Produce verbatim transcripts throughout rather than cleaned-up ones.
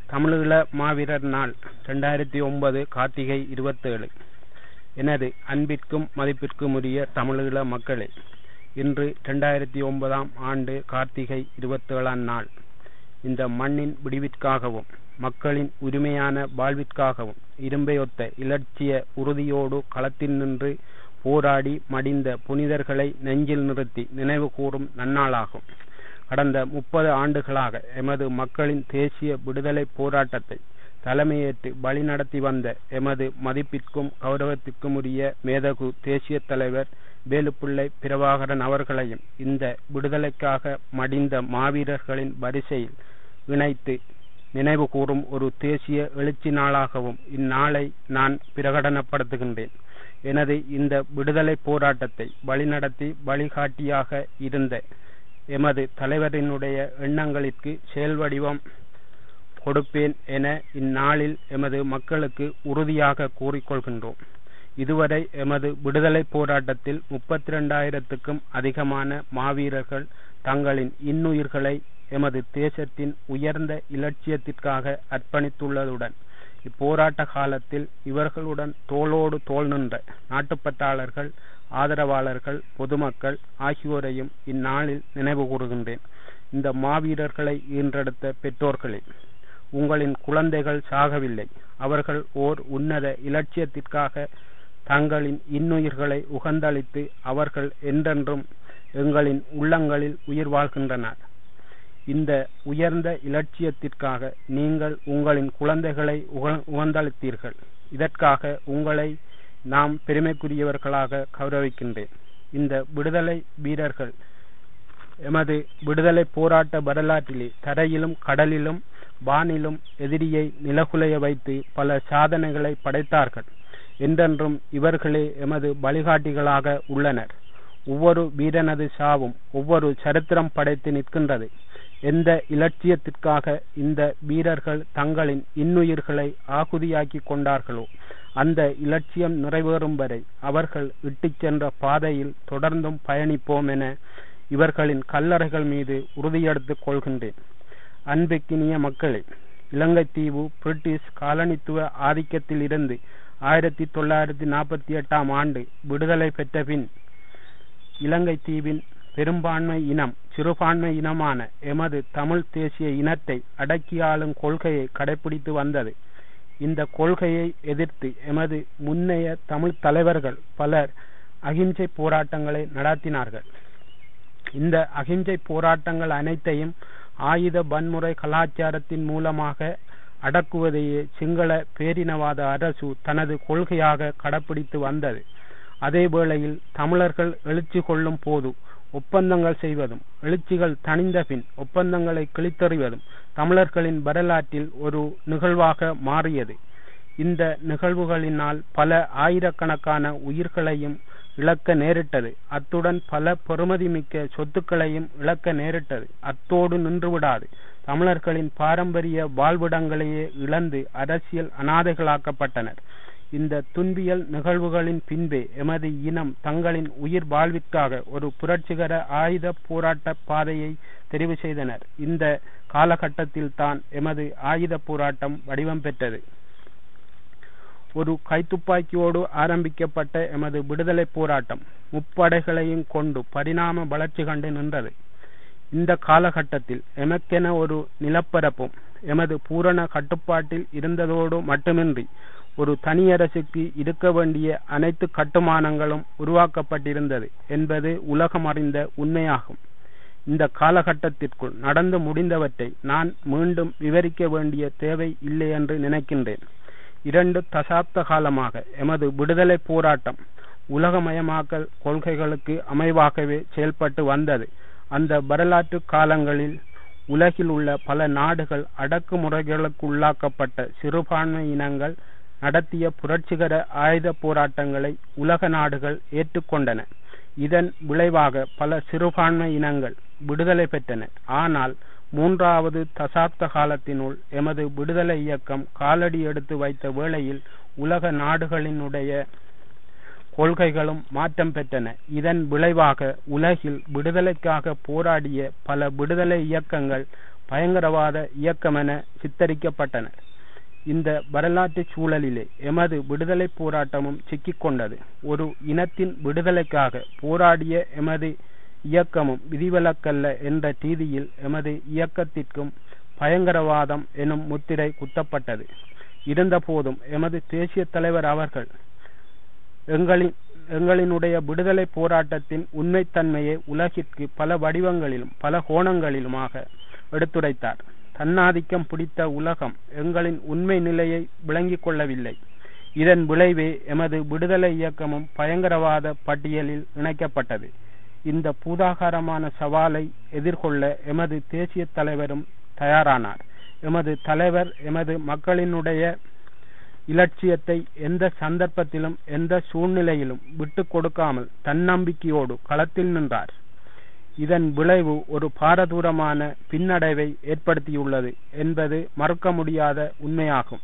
தமிழீழ மாவீரர் நாள் இரண்டாயிரத்தி ஒன்பது கார்த்திகை இருபத்தேழு. எனது அன்பிற்கும் மதிப்பிற்கும் உரிய தமிழீழ மக்களே, இன்று இரண்டாயிரத்தி ஒன்பதாம் ஆண்டு கார்த்திகை இருபத்தேழாம் நாள். இந்த மண்ணின் விடிவிற்காகவும் மக்களின் உரிமையான வாழ்விற்காகவும் இரும்பையொத்த இலட்சிய உறுதியோடு களத்தில் நின்று போராடி மடிந்த புனிதர்களை நெஞ்சில் நிறுத்தி நினைவு கூறும் நன்னாளாகும். கடந்த முப்பது ஆண்டுகளாக எமது மக்களின் தேசிய விடுதலை போராட்டத்தை தலைமையேற்று வழிநடத்தி வந்த எமது மதிப்பிற்கும் கௌரவத்திற்கும் உரிய மேதகு தேசிய தலைவர் வேலுப்பிள்ளை பிரபாகரன் அவர்களையும் இந்த விடுதலைக்காக மடிந்த மாவீரர்களின் வரிசையில் இணைத்து நினைவு கூறும் ஒரு தேசிய எழுச்சி நாளாகவும் இந்நாளை நான் பிரகடனப்படுத்துகின்றேன். எனது இந்த விடுதலை போராட்டத்தை வழிநடத்தி வழிகாட்டியாக இருந்த எமது தலைவரினுடைய எண்ணங்களிற்கு செயல் வடிவம் கொடுப்பேன் என இந்நாளில் எமது மக்களுக்கு உறுதியாக கூறிக்கொள்கின்றோம். இதுவரை எமது விடுதலை போராட்டத்தில் முப்பத்தி இரண்டாயிரத்துக்கும் அதிகமான மாவீரர்கள் தங்களின் இன்னுயிர்களை எமது தேசத்தின் உயர்ந்த இலட்சியத்திற்காக அர்ப்பணித்துள்ளதுடன் இப்போராட்ட காலத்தில் இவர்களுடன் தோளோடு தோள் நின்ற நாட்டுப்பற்றாளர்கள், ஆதரவாளர்கள், பொதுமக்கள் ஆகியோரையும் இந்நாளில் நினைவு கூறுகின்றேன். இந்த மாவீரர்களை ஈன்றெடுத்த பெற்றோர்களே, உங்களின் குழந்தைகள் சாகவில்லை. அவர்கள் ஓர் உன்னத இலட்சியத்திற்காக தங்களின் இன்னுயிர்களை உகந்தளித்து அவர்கள் என்றென்றும் எங்களின் உள்ளங்களில் உயிர் வாழ்கின்றனர். இந்த உயர்ந்த இலட்சியத்திற்காக நீங்கள் உங்களின் குழந்தைகளை உகந்தளித்தீர்கள். இதற்காக உங்களை நாம் பெருமைக்குரியவர்களாக கௌரவிக்கின்றேன். இந்த விடுதலை வீரர்கள் எமது விடுதலை போராட்ட வரலாற்றிலே தரையிலும் கடலிலும் வானிலும் எதிரியை நிலகுலைய வைத்து பல சாதனைகளை படைத்தார்கள். என்றென்றும் இவர்களே எமது வழிகாட்டிகளாக உள்ளனர். ஒவ்வொரு வீரனது சாவும் ஒவ்வொரு சரித்திரம் படைத்து நிற்கின்றது. எந்த இலட்சியத்திற்காக இந்த வீரர்கள் தங்களின் இன்னுயிர்களை ஆகுதியாக்கி கொண்டார்களோ அந்த இலட்சியம் நிறைவேறும் வரை அவர்கள் இட்டுச் சென்ற பாதையில் தொடர்ந்தும் பயணிப்போம் என இவர்களின் கல்லறைகள் மீது உறுதியெடுத்துக் கொள்கின்றேன். அன்பிற்கினிய மக்களே, இலங்கை தீவு பிரிட்டிஷ் காலனித்துவ ஆதிக்கத்தில் இருந்து ஆயிரத்தி தொள்ளாயிரத்தி நாற்பத்தி எட்டாம் ஆண்டு விடுதலை பெற்ற பின் இலங்கை தீவின் பெரும்பான்மை இனம் சிறுபான்மை இனமான எமது தமிழ் தேசிய இனத்தை அடக்கியாளும் கொள்கையை கடைபிடித்து வந்தது. இந்த கொள்கையை எதிர்த்து எமது முன்னைய தமிழ் தலைவர்கள் பலர் அகிம்சை போராட்டங்களை நடத்தினார்கள். இந்த அகிம்சை போராட்டங்கள் அனைத்தையும் ஆயுத வன்முறை கலாச்சாரத்தின் மூலமாக அடக்குவதையே சிங்கள பேரினவாத அரசு தனது கொள்கையாக கடைபிடித்து வந்தது. அதே வேளையில் தமிழர்கள் எழுச்சி கொள்ளும் போது ஒப்பந்தங்கள் செய்வதும் எழுச்சிகள் தணிந்த பின் ஒப்பந்தங்களை கிழித்தறிவதும் தமிழர்களின் வரலாற்றில் ஒரு நிகழ்வாக மாறியது. இந்த நிகழ்வுகளினால் பல ஆயிரக்கணக்கான உயிர்களையும் இழக்க நேரிட்டது. அத்துடன் பல பெறுமதிமிக்க சொத்துக்களையும் இழக்க நேரிட்டது. அத்தோடு நின்றுவிடாது. தமிழர்களின் பாரம்பரிய வாழ்விடங்களையே இழந்து அரசியல் அநாதைகளாக்கப்பட்டனர். இந்த துன்பியல் நிகழ்வுகளின் பின்பே எமது இனம் தங்களின் உயிர் வாழ்விற்காக ஒரு புரட்சிகர ஆயுத போராட்ட பாதையை தெரிவு செய்தனர். இந்த காலகட்டத்தில் தான் எமது ஆயுத போராட்டம் வடிவம் பெற்றது. ஒரு கைத்துப்பாக்கியோடு ஆரம்பிக்கப்பட்ட எமது விடுதலை போராட்டம் முப்படைகளையும் கொண்டு பரிணாம வளர்ச்சி கண்டு நின்றது. இந்த காலகட்டத்தில் எமக்கென ஒரு நிலப்பரப்பும் எமது பூரண கட்டுப்பாட்டில் இருந்ததோடு மட்டுமின்றி ஒரு தனியரசுக்கு இருக்க வேண்டிய அனைத்து கட்டுமானங்களும் உருவாக்கப்பட்டிருந்தது என்பது உலகம் அறிந்த உண்மையாகும். இந்த காலகட்டத்திற்குள் நடந்து முடிந்தவற்றை நான் மீண்டும் விவரிக்க வேண்டிய தேவை இல்லை என்று நினைக்கின்றேன். இரண்டு தசாப்த காலமாக எமது விடுதலை போராட்டம் உலகமயமாக்கல் கொள்கைகளுக்கு அமைவாகவே செயல்பட்டு வந்தது. அந்த வரலாற்று காலங்களில் உலகில் உள்ள பல நாடுகள் அடக்குமுறைகளுக்கு உள்ளாக்கப்பட்ட சிறுபான்மை இனங்கள் நடத்திய புரட்சிகர ஆயுத போராட்டங்களை உலக நாடுகள் ஏற்றுக்கொண்டன. இதன் விளைவாக பல சிறுபான்மை இனங்கள் விடுதலை பெற்றன. ஆனால் மூன்றாவது தசாப்த காலத்தினுள் எமது விடுதலை இயக்கம் காலடி எடுத்து வைத்த வேளையில் உலக நாடுகளினுடைய கொள்கைகளும் மாற்றம் பெற்றன. இதன் விளைவாக உலகில் விடுதலைக்காக போராடிய பல விடுதலை இயக்கங்கள் பயங்கரவாத இயக்கமென சித்தரிக்கப்பட்டனர். இந்த வரலாற்று சூழலிலே எமது விடுதலை போராட்டமும் சிக்கிக்கொண்டது. ஒரு இனத்தின் விடுதலைக்காக போராடிய எமது இயக்கமும் விதிவிலக்கல்ல என்ற ரீதியில் எமது இயக்கத்திற்கும் பயங்கரவாதம் எனும் முத்திரை குத்தப்பட்டது. இருந்த போதும் எமது தேசிய தலைவர் அவர்கள் எங்களின் எங்களினுடைய விடுதலை போராட்டத்தின் உண்மைத்தன்மையை உலகிற்கு பல வடிவங்களிலும் பல கோணங்களிலுமாக எடுத்துரைத்தார். தன்னாதிக்கம் பிடித்த உலகம் எங்களின் உண்மை நிலையை விளங்கிக் கொள்ளவில்லை. இதன் விளைவே எமது விடுதலை இயக்கமும் பயங்கரவாத பட்டியலில் இணைக்கப்பட்டது. இந்த பூதாகாரமான சவாலை எதிர்கொள்ள எமது தேசிய தலைவரும் தயாரானார். எமது தலைவர் எமது மக்களினுடைய இலட்சியத்தை எந்த சந்தர்ப்பத்திலும் எந்த சூழ்நிலையிலும் விட்டு கொடுக்காமல் தன்னம்பிக்கையோடு களத்தில் நின்றார். இதன் விளைவு ஒரு பாரதூரமான பின்னடைவை ஏற்படுத்தியுள்ளது என்பது மறுக்க முடியாத உண்மையாகும்.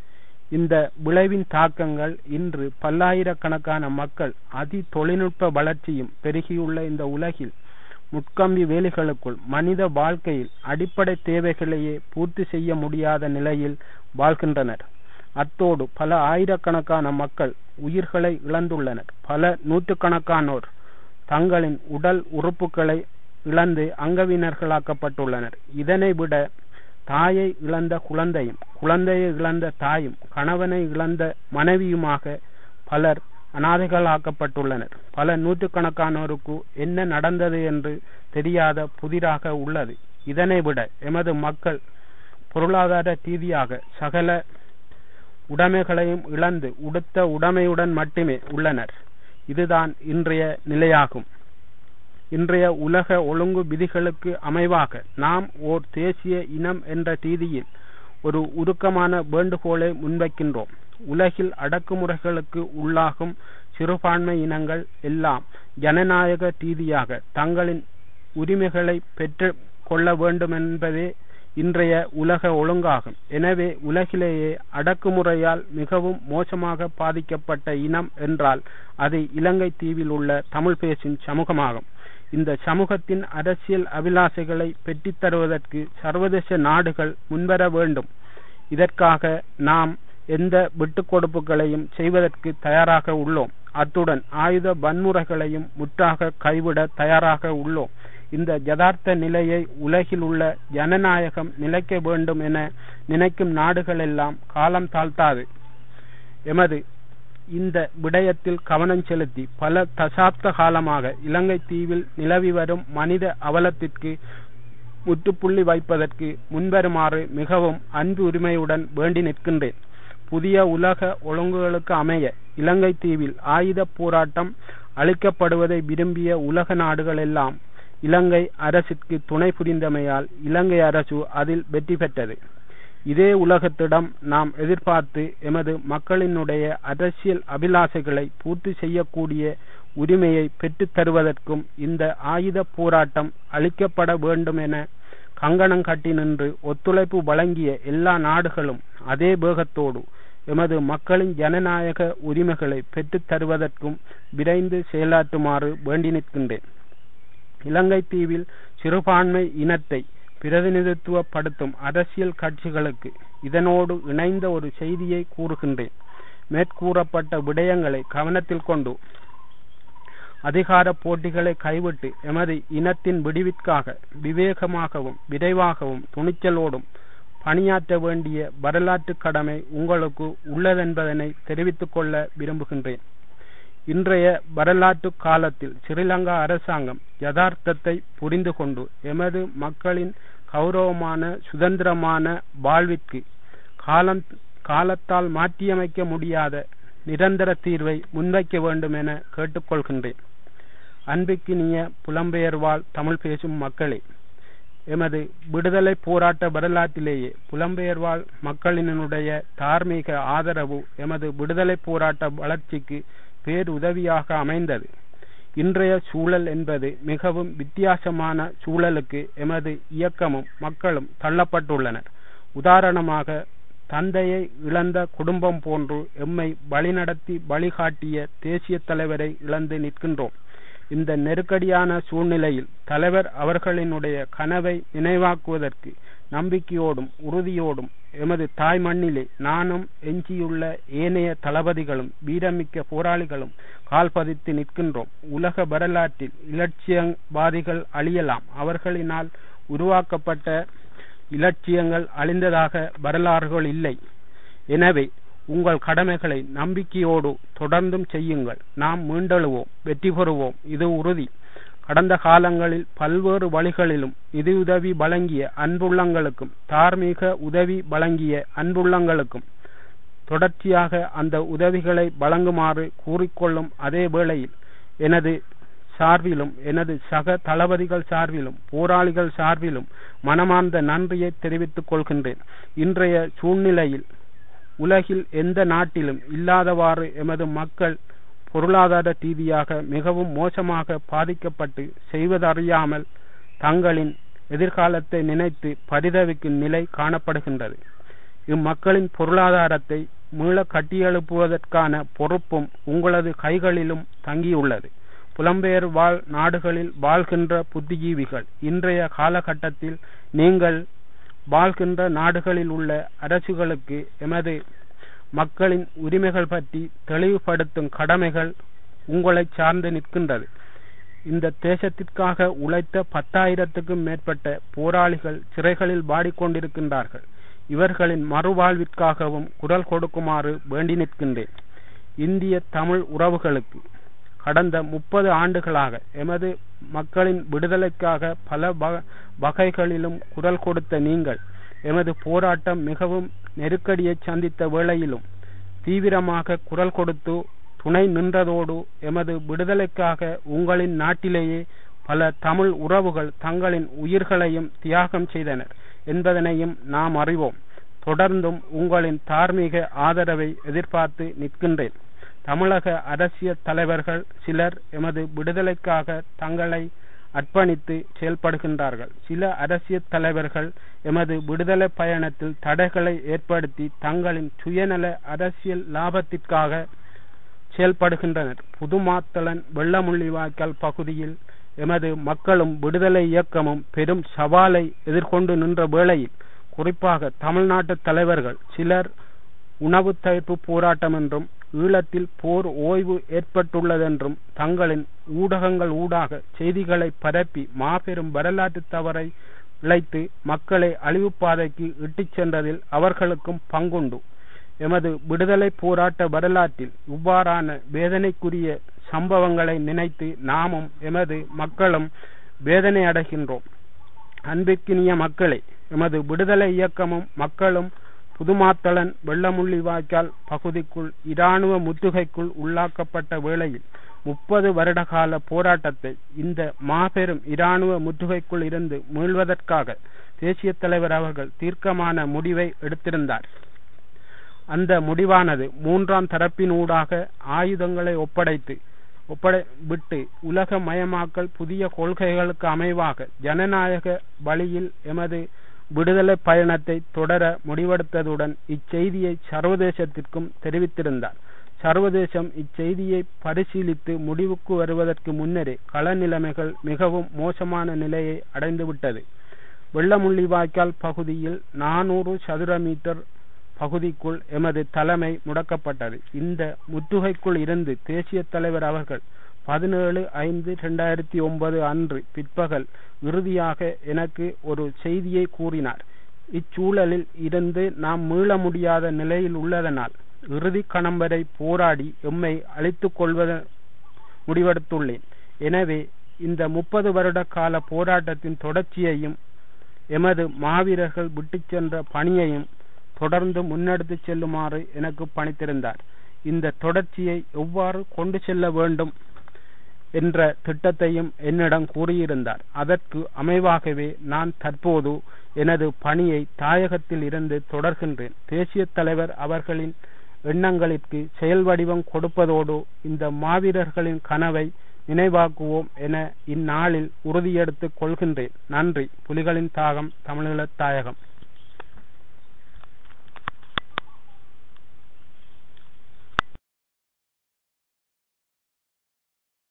இந்த விளைவின் தாக்கங்கள் இன்று பல்லாயிரக்கணக்கான மக்கள் அதி தொழில்நுட்ப வளர்ச்சியும் பெருகியுள்ள இந்த உலகில் முட்கம்பி வேலிகளுக்குள் மனித வாழ்க்கையில் அடிப்படை தேவைகளையே பூர்த்தி செய்ய முடியாத நிலையில் வாழ்கின்றனர். அத்தோடு பல ஆயிரக்கணக்கான மக்கள் உயிர்களை இழந்துள்ளனர். பல நூற்றுக்கணக்கானோர் தங்களின் உடல் உறுப்புகளை இழந்து அங்கவீனர்களாக்கப்பட்டுள்ளனர். இதனை விட தாயை இழந்த குழந்தையும் குழந்தையை இழந்த தாயும் கணவனை இழந்த மனைவியுமாக பலர் அநாதைகளாக்கப்பட்டுள்ளனர். பல நூற்றுக்கணக்கானோருக்கு என்ன நடந்தது என்று தெரியாத புதிராக உள்ளது. இதனை விட எமது மக்கள் பொருளாதார ரீதியாக சகல உடைமைகளையும் இழந்து உடுத்த உடைமையுடன் மட்டுமே உள்ளனர். இதுதான் இன்றைய நிலையாகும். இன்றைய உலக ஒழுங்கு விதிகளுக்கு அமைவாக நாம் ஓர் தேசிய இனம் என்ற ரீதியில் ஒரு உருக்கமான வேண்டுகோளை முன்வைக்கின்றோம். உலகில் அடக்குமுறைகளுக்கு உள்ளாகும் சிறுபான்மை இனங்கள் எல்லாம் ஜனநாயக ரீதியாக தங்களின் உரிமைகளை பெற்று கொள்ள வேண்டும் என்பதே இன்றைய உலக ஒழுங்காகும். எனவே உலகிலேயே அடக்குமுறையால் மிகவும் மோசமாக பாதிக்கப்பட்ட இனம் என்றால் அது இலங்கை தீவில் உள்ள தமிழ் பேசும் சமூகமாகும். இந்த சமூகத்தின் அரசியல் அபிலாசைகளை பெற்றுத் தருவதற்கு சர்வதேச நாடுகள் முன்வர வேண்டும். இதற்காக நாம் எந்த விட்டுக் கொடுப்புகளையும் செய்வதற்கு தயாராக உள்ளோம். அத்துடன் ஆயுத வன்முறைகளையும் முற்றாக கைவிட தயாராக உள்ளோம். இந்த யதார்த்த நிலையை உலகில் உள்ள ஜனநாயகம் நிலைக்க வேண்டும் என நினைக்கும் நாடுகள் எல்லாம் காலம் தாழ்த்தாது எமது இந்த விடயத்தில் கவனம் செலுத்தி பல தசாப்த காலமாக இலங்கை தீவில் நிலவி வரும் மனித அவலத்திற்கு முற்றுப்புள்ளி வைப்பதற்கு முன்வருமாறு மிகவும் அன்பு உரிமையுடன் வேண்டி நிற்கின்றேன். புதிய உலக ஒழுங்குகளுக்கு அமைய இலங்கை தீவில் ஆயுத போராட்டம் அளிக்கப்படுவதை விரும்பிய உலக நாடுகள் எல்லாம் இலங்கை அரசிற்கு துணை புரிந்தமையால் இலங்கை அரசு அதில் வெற்றி பெற்றது. இதே உலகத்திடம் நாம் எதிர்பார்த்து எமது மக்களினுடைய அரசியல் அபிலாசைகளை பூர்த்தி செய்யக்கூடிய உரிமையை பெற்றுத் தருவதற்கும் இந்த ஆயுத போராட்டம் அளிக்கப்பட வேண்டும் என கங்கணம் கட்டி நின்று ஒத்துழைப்பு வழங்கிய எல்லா நாடுகளும் அதே வேகத்தோடு எமது மக்களின் ஜனநாயக உரிமைகளை பெற்றுத் தருவதற்கும் விரைந்து செயலாற்றுமாறு வேண்டி நிற்கின்றேன். இலங்கை தீவில் சிறுபான்மை இனத்தை பிரதிநிதித்துவப்படுத்தும் அரசியல் கட்சிகளுக்கு இதனோடு இணைந்த ஒரு செய்தியை கூறுகின்றேன். மேற்கூறப்பட்ட விடயங்களை கவனத்தில் கொண்டு அதிகார போட்டிகளை கைவிட்டு எமது இனத்தின் விடிவிற்காக விவேகமாகவும் விரைவாகவும் துணிச்சலோடும் பணியாற்ற வேண்டிய வரலாற்று கடமை உங்களுக்கு உள்ளதென்பதனை தெரிவித்துக் கொள்ள விரும்புகின்றேன். இன்றைய வரலாற்று காலத்தில் ஸ்ரீலங்கா அரசாங்கம் யதார்த்தத்தை புரிந்து கொண்டு எமது மக்களின் கௌரவமான சுதந்திரமான வாழ்விற்கு காலம் காலத்தால் மாற்றியமைக்க முடியாத நிரந்தர தீர்வை முன்வைக்க வேண்டும் என கேட்டுக்கொள்கின்றேன். அன்பிற்கினிய புலம்பெயர்வாழ் தமிழ் பேசும் மக்களே, எமது விடுதலை போராட்ட வரலாற்றிலேயே புலம்பெயர்வாழ் மக்களினுடைய தார்மீக ஆதரவு எமது விடுதலை போராட்ட வளர்ச்சிக்கு பேருதவியாக அமைந்தது. இன்றைய சூழல் என்பது மிகவும் வித்தியாசமான சூழலுக்கு எமது இயக்கமும் மக்களும் தள்ளப்பட்டுள்ளனர். உதாரணமாக, தந்தையை இழந்த குடும்பம் போன்று எம்மை வழிநடத்தி வழிகாட்டிய தேசிய தலைவரை இழந்து நிற்கின்றோம். இந்த நெருக்கடியான சூழ்நிலையில் தலைவர் அவர்களினுடைய கனவை நினைவாக்குவதற்கு நம்பிக்கையோடும் உறுதியோடும் எமது தாய் மண்ணிலே நானும் எஞ்சியுள்ள ஏனைய தளபதிகளும் வீரமிக்க போராளிகளும் கால் பதித்து நிற்கின்றோம். உலக வரலாற்றில் இலட்சியவாதிகள் அழியலாம், அவர்களினால் உருவாக்கப்பட்ட இலட்சியங்கள் அழிந்ததாக வரலாறுகள் இல்லை. எனவே உங்கள் கடமைகளை நம்பிக்கையோடு தொடர்ந்தும் செய்யுங்கள். நாம் மீண்டெழுவோம், வெற்றி பெறுவோம், இது உறுதி. கடந்த காலங்களில் பல்வேறு வழிகளிலும் நிதியுதவி வழங்கிய அன்புள்ளங்களுக்கும் தார்மீக உதவி வழங்கிய அன்புள்ளங்களுக்கும் தொடர்ச்சியாக அந்த உதவிகளை வழங்குமாறு கூறிக்கொள்ளும் அதே வேளையில் எனது சார்பிலும் எனது சக தளபதிகள் சார்பிலும் போராளிகள் சார்பிலும் மனமார்ந்த நன்றியை தெரிவித்துக் கொள்கின்றேன். இன்றைய சூழ்நிலையில் உலகில் எந்த நாட்டிலும் இல்லாதவாறு எமது மக்கள் பொருளாதார ரீதியாக மிகவும் மோசமாக பாதிக்கப்பட்டு செய்வதறியாமல் தங்களின் எதிர்காலத்தை நினைத்து பரிதவிக்கும் நிலை காணப்படுகின்றது. இம்மக்களின் பொருளாதாரத்தை மீள கட்டியெழுப்புவதற்கான பொறுப்பும் உங்களது கைகளிலும் தங்கியுள்ளது. புலம்பெயர் வாழ் நாடுகளில் வாழ்கின்ற புத்திஜீவிகள், இன்றைய காலகட்டத்தில் நீங்கள் வாழ்கின்ற நாடுகளில் உள்ள அரசுகளுக்கு எமது மக்களின் உரிமைகள் பற்றி தெளிவுபடுத்தும் கடமைகள் உங்களை சார்ந்து நிற்கின்றது. இந்த தேசத்திற்காக உழைத்த பத்தாயிரத்துக்கும் மேற்பட்ட போராளிகள் சிறைகளில் வாடிக்கொண்டிருக்கின்றார்கள். இவர்களின் மறுவாழ்விற்காகவும் குரல் கொடுக்குமாறு வேண்டி நிற்கின்றேன். இந்திய தமிழ் உறவுகளுக்கு கடந்த முப்பது ஆண்டுகளாக எமது மக்களின் விடுதலைக்காக பல வகைகளிலும் குரல் கொடுத்த நீங்கள் எமது போராட்டம் மிகவும் நெருக்கடியை சந்தித்த வேளையிலும் தீவிரமாக குரல் கொடுத்து துணை நின்றதோடு எமது விடுதலைக்காக உங்களின் நாட்டிலேயே பல தமிழ் உறவுகள் தங்களின் உயிர்களையும் தியாகம் செய்தனர் என்பதனையும் நாம் அறிவோம். தொடர்ந்தும் உங்களின் தார்மீக ஆதரவை எதிர்பார்த்து நிற்கின்றேன். தமிழக அரசியல் தலைவர்கள் சிலர் எமது விடுதலைக்காக தங்களை அர்ப்பணித்து செயல்படுகின்றார்கள். சில அரசியல் தலைவர்கள் எமது விடுதலை பயணத்தில் தடைகளை ஏற்படுத்தி தங்களின் சுயநல அரசியல் லாபத்திற்காக செயல்படுகின்றனர். புதுமாத்தளன் வெள்ளமுள்ளிவாய்க்கால் பகுதியில் எமது மக்களும் விடுதலை இயக்கமும் பெரும் சவாலை எதிர்கொண்டு நின்ற வேளையில் குறிப்பாக தமிழ்நாட்டு தலைவர்கள் சிலர் உணவு தவிர்ப்பு போராட்டம் என்றும் ஈழத்தில் போர் ஓய்வு ஏற்பட்டுள்ளதென்றும் தங்களின் ஊடகங்கள் ஊடாக செய்திகளை பரப்பி மாபெரும் வரலாற்று தவறை இழைத்து மக்களை அழிவு பாதைக்கு இட்டுச் சென்றதில் அவர்களுக்கும் பங்குண்டு. எமது விடுதலை போராட்ட வரலாற்றில் இவ்வாறான வேதனைக்குரிய சம்பவங்களை நினைத்து நாமும் எமது மக்களும் வேதனை அடைகின்றோம். அன்பிற்கினிய மக்களே, எமது விடுதலை இயக்கமும் மக்களும் புதுமாத்தளன் வெள்ளமுள்ளிவாய்க்கால் பகுதிக்குள் இராணுவ முற்றுகைக்குள் உள்ளாக்கப்பட்ட வேளையில் முப்பது வருட கால போராட்டத்தை இந்த மாபெரும் இராணுவ முற்றுகைக்குள் இருந்து மீள்வதற்காக தேசிய தலைவர் அவர்கள் தீர்க்கமான முடிவை எடுத்திருந்தார். அந்த முடிவானது மூன்றாம் தரப்பின் ஊடாக ஆயுதங்களை ஒப்படைத்து ஒப்படை விட்டு உலக மயமாக்கல் புதிய கொள்கைகளுக்கு அமைவாக ஜனநாயக வழியில் எமது விடுதலை பயணத்தை தொடர முடிவெடுத்ததுடன் இச்செய்தியை சர்வதேசத்திற்கும் தெரிவித்திருந்தார். சர்வதேசம் இச்செய்தியை பரிசீலித்து முடிவுக்கு வருவதற்கு முன்னரே கள நிலைமைகள் மிகவும் மோசமான நிலையை அடைந்துவிட்டது. வெள்ளமுள்ளிவாய்க்கால் பகுதியில் நானூறு சதுர மீட்டர் பகுதிக்குள் எமது தலைமை முடக்கப்பட்டது. இந்த முற்றுகைக்குள் இருந்து தேசிய தலைவர் அவர்கள் பதினேழு ஐந்து இரண்டாயிரத்தி ஒன்பது அன்று பிற்பகல் இறுதியாக எனக்கு ஒரு செய்தியை கூறினார். இச்சூழலில் இருந்து நாம் மீள முடியாத நிலையில் உள்ளதனால் இறுதி கணம் வரை போராடி எம்மை அழித்துக் கொள்வத முடிவெடுத்துள்ளேன். எனவே இந்த முப்பது வருட கால போராட்டத்தின் தொடர்ச்சியையும் எமது மாவீரர்கள் விட்டு சென்ற பணியையும் தொடர்ந்து முன்னெடுத்து செல்லுமாறு எனக்கு பணித்திருந்தார். இந்த தொடர்ச்சியை எவ்வாறு கொண்டு செல்ல வேண்டும் என்ற திட்டத்தையும் என்னிடம் கூறியிருந்தார். அதற்கு அமைவாகவே நான் தற்போது எனது பணியை தாயகத்தில் இருந்து தொடர்கின்றேன். தேசிய தலைவர் அவர்களின் எண்ணங்களுக்கு செயல் வடிவம் கொடுப்பதோடு இந்த மாவீரர்களின் கனவை நினைவாக்குவோம் என இந்நாளில் உறுதியெடுத்துக் கொள்கின்றேன். நன்றி. புலிகளின் தாகம், தமிழீழ தாயகம்.